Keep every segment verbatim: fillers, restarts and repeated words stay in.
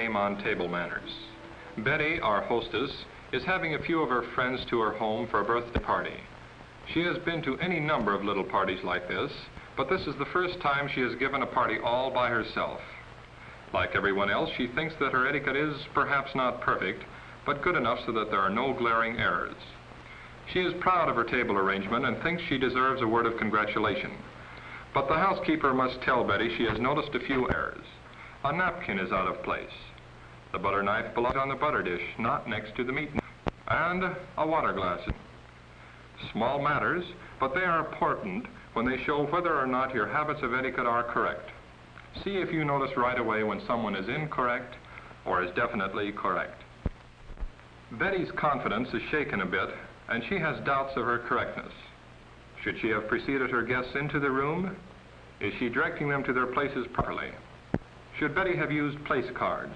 game on table manners. Betty, our hostess, is having a few of her friends to her home for a birthday party. She has been to any number of little parties like this, but this is the first time she has given a party all by herself. Like everyone else, she thinks that her etiquette is perhaps not perfect, but good enough so that there are no glaring errors. She is proud of her table arrangement and thinks she deserves a word of congratulation. But the housekeeper must tell Betty she has noticed a few errors. A napkin is out of place. The butter knife belongs on the butter dish, not next to the meat knife. And a water glass. Small matters, but they are important when they show whether or not your habits of etiquette are correct. See if you notice right away when someone is incorrect or is definitely correct. Betty's confidence is shaken a bit, and she has doubts of her correctness. Should she have preceded her guests into the room? Is she directing them to their places properly? Should Betty have used place cards?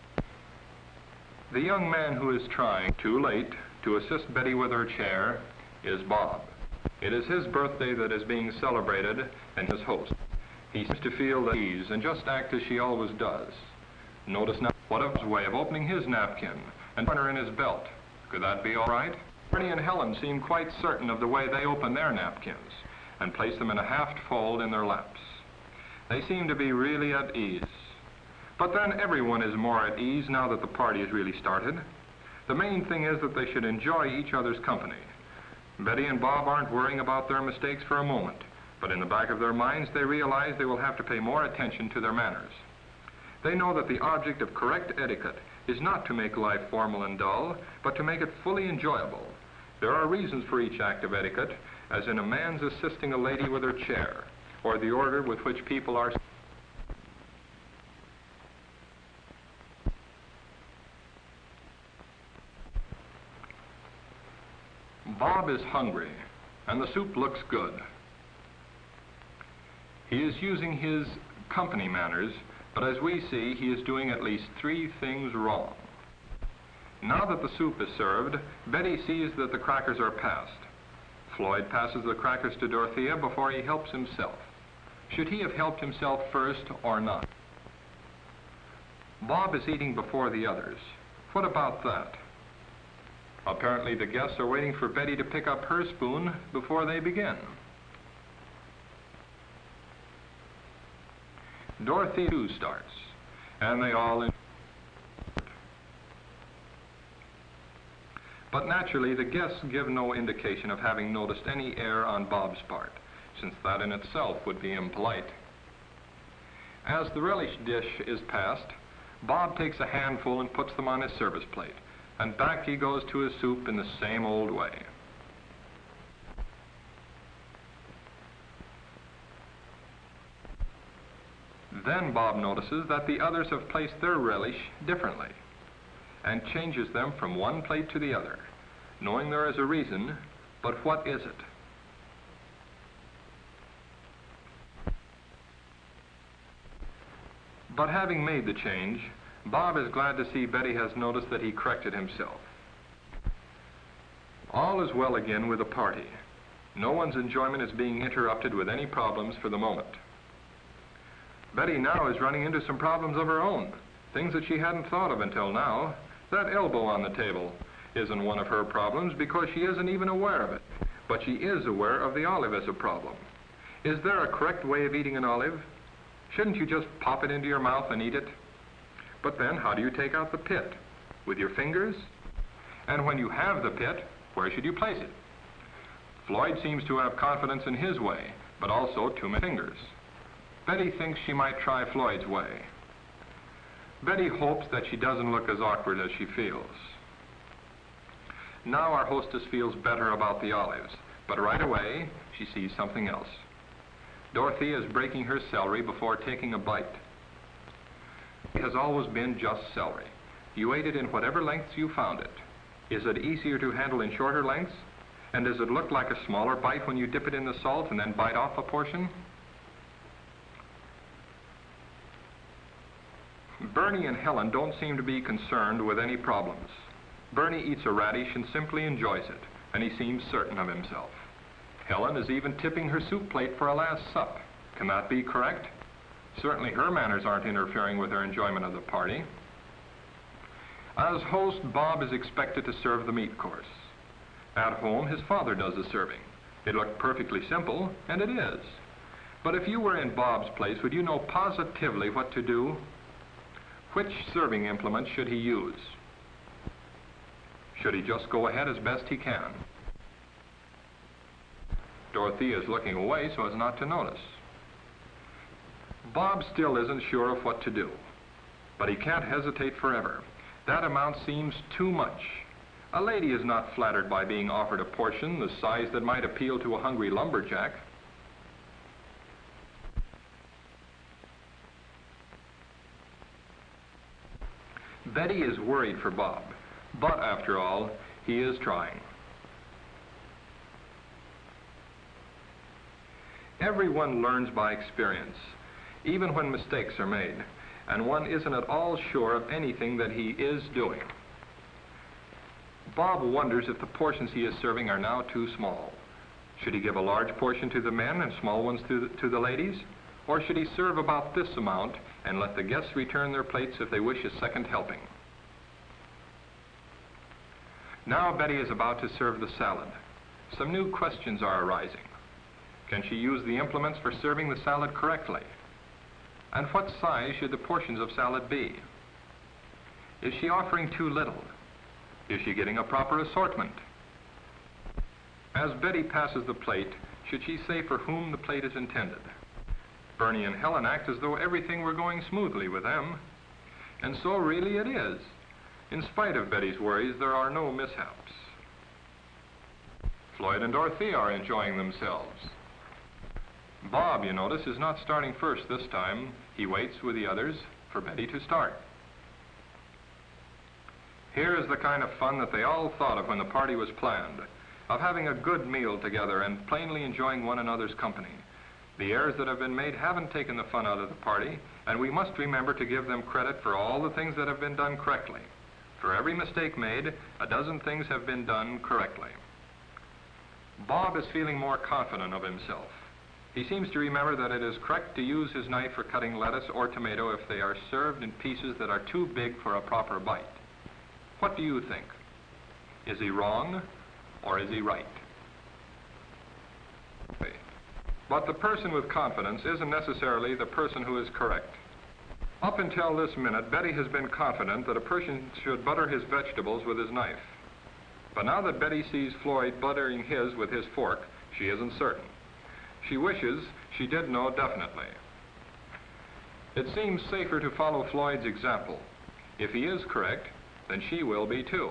The young man who is trying, too late, to assist Betty with her chair is Bob. It is his birthday that is being celebrated, and his host. He seems to feel at ease and just act as she always does. Notice now what of his way of opening his napkin and putting her in his belt. Could that be all right? Bernie and Helen seem quite certain of the way they open their napkins and place them in a half fold in their laps. They seem to be really at ease. But then everyone is more at ease now that the party is really started. The main thing is that they should enjoy each other's company. Betty and Bob aren't worrying about their mistakes for a moment, but in the back of their minds they realize they will have to pay more attention to their manners. They know that the object of correct etiquette is not to make life formal and dull, but to make it fully enjoyable. There are reasons for each act of etiquette, as in a man's assisting a lady with her chair, or the order with which people are. Bob is hungry, and the soup looks good. He is using his company manners, but as we see, he is doing at least three things wrong. Now that the soup is served, Betty sees that the crackers are passed. Floyd passes the crackers to Dorothea before he helps himself. Should he have helped himself first or not? Bob is eating before the others. What about that? Apparently the guests are waiting for Betty to pick up her spoon before they begin. Dorothy too starts, and they all in. But naturally the guests give no indication of having noticed any error on Bob's part, since that in itself would be impolite. As the relish dish is passed, Bob takes a handful and puts them on his service plate, and back he goes to his soup in the same old way. Then Bob notices that the others have placed their relish differently, and changes them from one plate to the other, knowing there is a reason, but what is it? But having made the change, Bob is glad to see Betty has noticed that he corrected himself. All is well again with the party. No one's enjoyment is being interrupted with any problems for the moment. Betty now is running into some problems of her own, things that she hadn't thought of until now. That elbow on the table isn't one of her problems because she isn't even aware of it, but she is aware of the olive as a problem. Is there a correct way of eating an olive? Shouldn't you just pop it into your mouth and eat it? But then how do you take out the pit? With your fingers? And when you have the pit, where should you place it? Floyd seems to have confidence in his way, but also too many fingers. Betty thinks she might try Floyd's way. Betty hopes that she doesn't look as awkward as she feels. Now our hostess feels better about the olives, but right away she sees something else. Dorothy is breaking her celery before taking a bite. It has always been just celery. You ate it in whatever lengths you found it. Is it easier to handle in shorter lengths? And does it look like a smaller bite when you dip it in the salt and then bite off a portion? Bernie and Helen don't seem to be concerned with any problems. Bernie eats a radish and simply enjoys it, and he seems certain of himself. Helen is even tipping her soup plate for a last sup. Can that be correct? Certainly her manners aren't interfering with her enjoyment of the party. As host, Bob is expected to serve the meat course. At home, his father does the serving. It looked perfectly simple, and it is. But if you were in Bob's place, would you know positively what to do? Which serving implement should he use? Should he just go ahead as best he can? Dorothea is looking away so as not to notice. Bob still isn't sure of what to do, but he can't hesitate forever. That amount seems too much. A lady is not flattered by being offered a portion the size that might appeal to a hungry lumberjack. Betty is worried for Bob, but after all, he is trying. Everyone learns by experience, even when mistakes are made, and one isn't at all sure of anything that he is doing. Bob wonders if the portions he is serving are now too small. Should he give a large portion to the men and small ones to the, to the ladies? Or should he serve about this amount and let the guests return their plates if they wish a second helping? Now Betty is about to serve the salad. Some new questions are arising. Can she use the implements for serving the salad correctly? And what size should the portions of salad be? Is she offering too little? Is she getting a proper assortment? As Betty passes the plate, should she say for whom the plate is intended? Bernie and Helen act as though everything were going smoothly with them. And so really it is. In spite of Betty's worries, there are no mishaps. Floyd and Dorothea are enjoying themselves. Bob, you notice, is not starting first this time. He waits with the others for Betty to start. Here is the kind of fun that they all thought of when the party was planned, of having a good meal together and plainly enjoying one another's company. The errors that have been made haven't taken the fun out of the party, and we must remember to give them credit for all the things that have been done correctly. For every mistake made, a dozen things have been done correctly. Bob is feeling more confident of himself. He seems to remember that it is correct to use his knife for cutting lettuce or tomato if they are served in pieces that are too big for a proper bite. What do you think? Is he wrong or is he right? But the person with confidence isn't necessarily the person who is correct. Up until this minute, Betty has been confident that a person should butter his vegetables with his knife. But now that Betty sees Floyd buttering his with his fork, she isn't certain. She wishes she did know definitely. It seems safer to follow Floyd's example. If he is correct, then she will be too.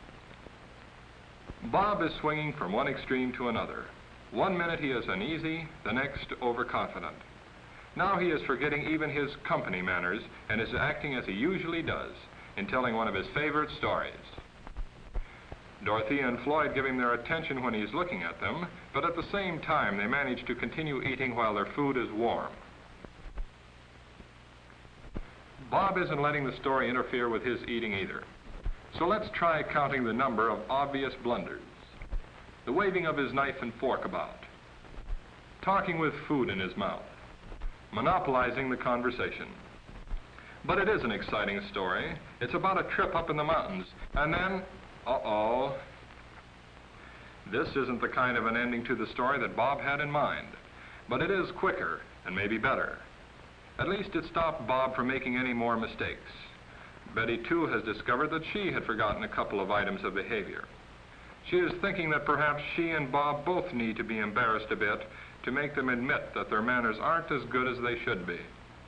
Bob is swinging from one extreme to another. One minute he is uneasy, the next overconfident. Now he is forgetting even his company manners and is acting as he usually does, in telling one of his favorite stories. Dorothea and Floyd give him their attention when he is looking at them, but at the same time they manage to continue eating while their food is warm. Bob isn't letting the story interfere with his eating either. So let's try counting the number of obvious blunders. The waving of his knife and fork about. Talking with food in his mouth. Monopolizing the conversation. But it is an exciting story. It's about a trip up in the mountains, and then, uh-oh. This isn't the kind of an ending to the story that Bob had in mind, but it is quicker and maybe better. At least it stopped Bob from making any more mistakes. Betty, too, has discovered that she had forgotten a couple of items of behavior. She is thinking that perhaps she and Bob both need to be embarrassed a bit to make them admit that their manners aren't as good as they should be.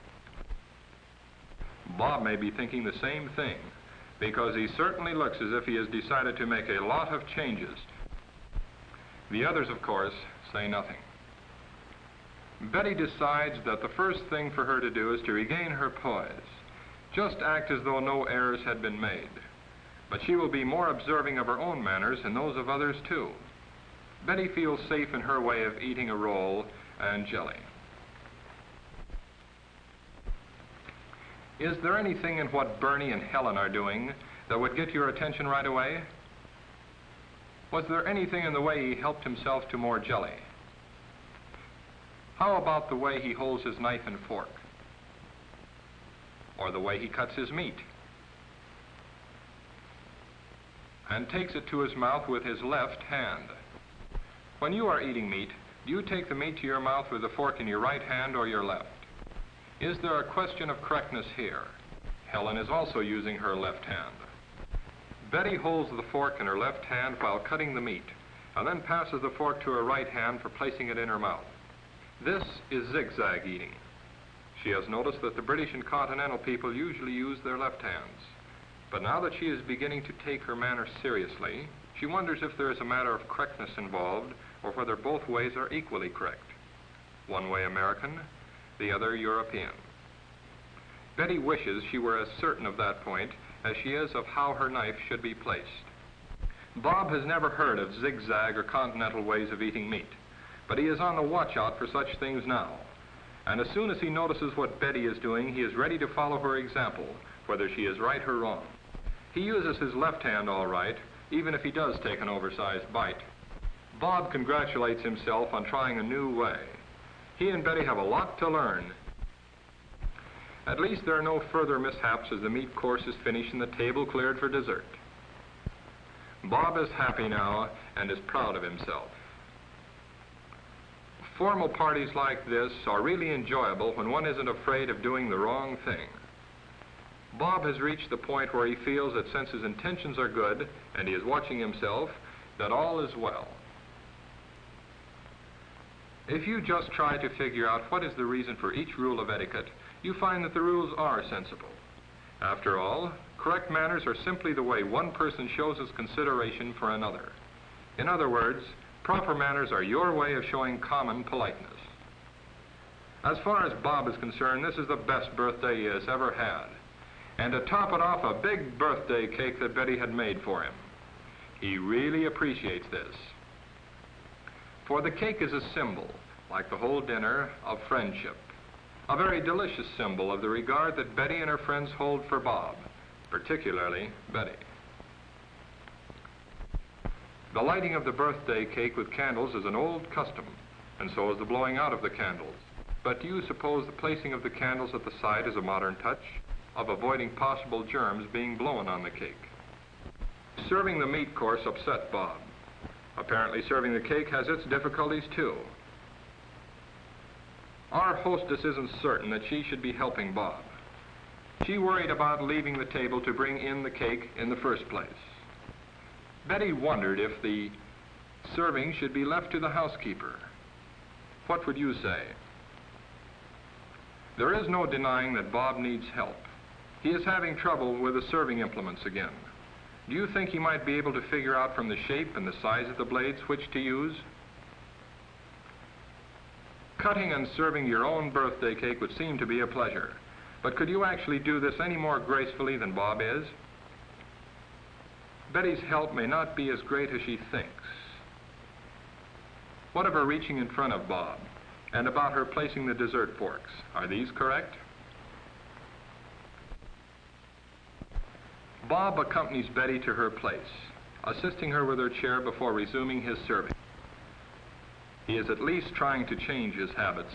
Bob may be thinking the same thing, because he certainly looks as if he has decided to make a lot of changes. The others, of course, say nothing. Betty decides that the first thing for her to do is to regain her poise. Just act as though no errors had been made. But she will be more observing of her own manners and those of others, too. Betty feels safe in her way of eating a roll and jelly. Is there anything in what Bernie and Helen are doing that would get your attention right away? Was there anything in the way he helped himself to more jelly? How about the way he holds his knife and fork? Or the way he cuts his meat? and takes it to his mouth with his left hand. When you are eating meat, do you take the meat to your mouth with the fork in your right hand or your left? Is there a question of correctness here? Helen is also using her left hand. Betty holds the fork in her left hand while cutting the meat, and then passes the fork to her right hand for placing it in her mouth. This is zigzag eating. She has noticed that the British and continental people usually use their left hands. But now that she is beginning to take her manners seriously, she wonders if there is a matter of correctness involved or whether both ways are equally correct. One way American, the other European. Betty wishes she were as certain of that point as she is of how her knife should be placed. Bob has never heard of zigzag or continental ways of eating meat, but he is on the watch out for such things now. And as soon as he notices what Betty is doing, he is ready to follow her example, whether she is right or wrong. He uses his left hand all right, even if he does take an oversized bite. Bob congratulates himself on trying a new way. He and Betty have a lot to learn. At least there are no further mishaps as the meat course is finished and the table cleared for dessert. Bob is happy now and is proud of himself. Formal parties like this are really enjoyable when one isn't afraid of doing the wrong thing. Bob has reached the point where he feels that since his intentions are good and he is watching himself, that all is well. If you just try to figure out what is the reason for each rule of etiquette, you find that the rules are sensible. After all, correct manners are simply the way one person shows his consideration for another. In other words, proper manners are your way of showing common politeness. As far as Bob is concerned, this is the best birthday he has ever had. And to top it off, a big birthday cake that Betty had made for him. He really appreciates this. For the cake is a symbol, like the whole dinner, of friendship. A very delicious symbol of the regard that Betty and her friends hold for Bob, particularly Betty. The lighting of the birthday cake with candles is an old custom, and so is the blowing out of the candles. But do you suppose the placing of the candles at the side is a modern touch of avoiding possible germs being blown on the cake? Serving the meat course upset Bob. Apparently serving the cake has its difficulties too. Our hostess isn't certain that she should be helping Bob. She worried about leaving the table to bring in the cake in the first place. Betty wondered if the serving should be left to the housekeeper. What would you say? There is no denying that Bob needs help. He is having trouble with the serving implements again. Do you think he might be able to figure out from the shape and the size of the blades which to use? Cutting and serving your own birthday cake would seem to be a pleasure, but could you actually do this any more gracefully than Bob is? Betty's help may not be as great as she thinks. What of her reaching in front of Bob, and about her placing the dessert forks? Are these correct? Bob accompanies Betty to her place, assisting her with her chair before resuming his serving. He is at least trying to change his habits.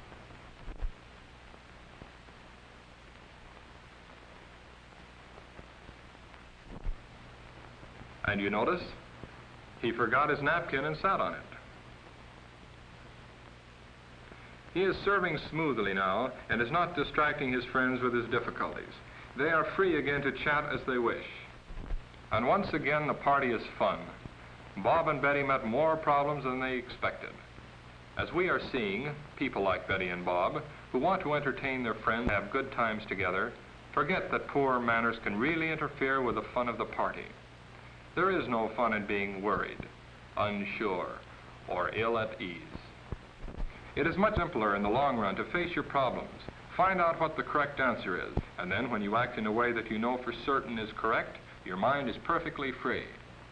And you notice, he forgot his napkin and sat on it. He is serving smoothly now and is not distracting his friends with his difficulties. They are free again to chat as they wish. And once again, the party is fun. Bob and Betty met more problems than they expected. As we are seeing, people like Betty and Bob, who want to entertain their friends and have good times together, forget that poor manners can really interfere with the fun of the party. There is no fun in being worried, unsure, or ill at ease. It is much simpler in the long run to face your problems, find out what the correct answer is, and then when you act in a way that you know for certain is correct, your mind is perfectly free.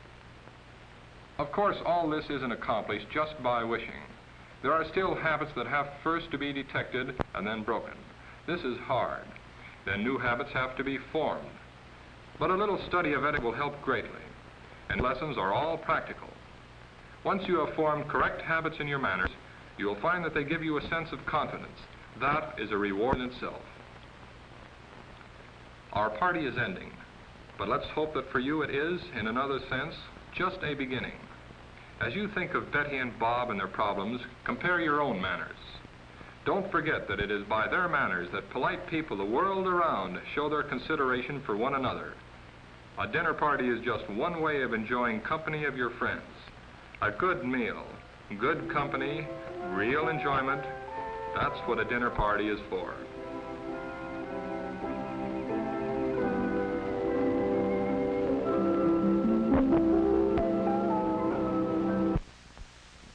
Of course, all this isn't accomplished just by wishing. There are still habits that have first to be detected and then broken. This is hard. Then new habits have to be formed. But a little study of etiquette will help greatly, and lessons are all practical. Once you have formed correct habits in your manners, you will find that they give you a sense of confidence. That is a reward in itself. Our party is ending. But let's hope that for you it is, in another sense, just a beginning. As you think of Betty and Bob and their problems, compare your own manners. Don't forget that it is by their manners that polite people the world around show their consideration for one another. A dinner party is just one way of enjoying company of your friends. A good meal, good company, real enjoyment, that's what a dinner party is for.